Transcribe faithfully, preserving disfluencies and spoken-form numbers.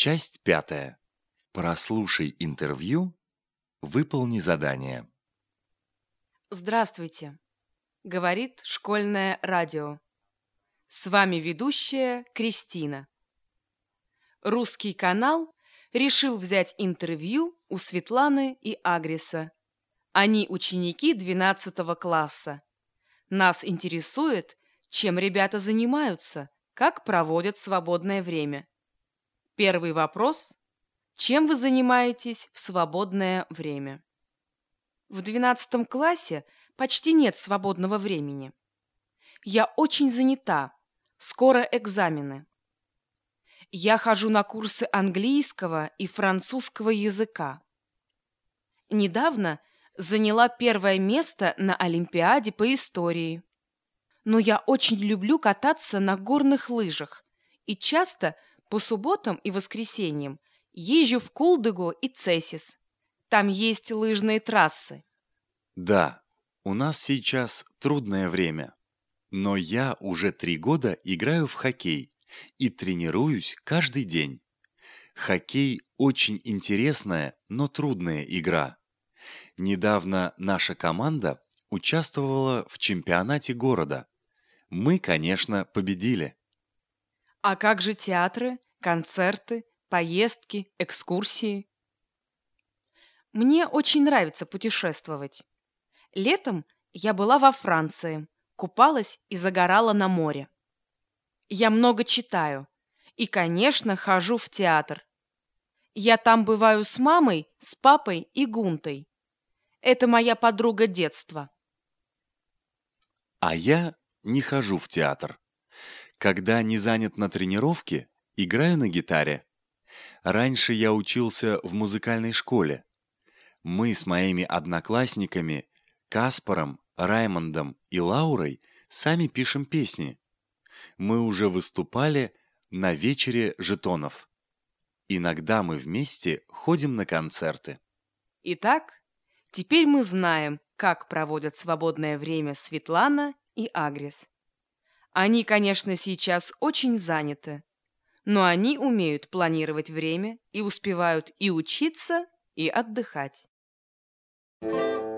Часть пятая. Прослушай интервью, выполни задание. Здравствуйте, говорит школьное радио. С вами ведущая Кристина. Русский канал решил взять интервью у Светланы и Агриса. Они ученики двенадцатого класса. Нас интересует, чем ребята занимаются, как проводят свободное время. Первый вопрос. Чем вы занимаетесь в свободное время? В двенадцатом классе почти нет свободного времени. Я очень занята. Скоро экзамены. Я хожу на курсы английского и французского языка. Недавно заняла первое место на Олимпиаде по истории. Но я очень люблю кататься на горных лыжах и часто по субботам и воскресеньям езжу в Кулдыгу и Цесис. Там есть лыжные трассы. Да, у нас сейчас трудное время, но я уже три года играю в хоккей и тренируюсь каждый день. Хоккей очень интересная, но трудная игра. Недавно наша команда участвовала в чемпионате города. Мы, конечно, победили. А как же театры, концерты, поездки, экскурсии? Мне очень нравится путешествовать. Летом я была во Франции, купалась и загорала на море. Я много читаю и, конечно, хожу в театр. Я там бываю с мамой, с папой и Гунтой. Это моя подруга детства. А я не хожу в театр. Когда не занят на тренировке, играю на гитаре. Раньше я учился в музыкальной школе. Мы с моими одноклассниками Каспаром, Раймондом и Лаурой сами пишем песни. Мы уже выступали на вечере жетонов. Иногда мы вместе ходим на концерты. Итак, теперь мы знаем, как проводят свободное время Светлана и Агрис. Они, конечно, сейчас очень заняты, но они умеют планировать время и успевают и учиться, и отдыхать.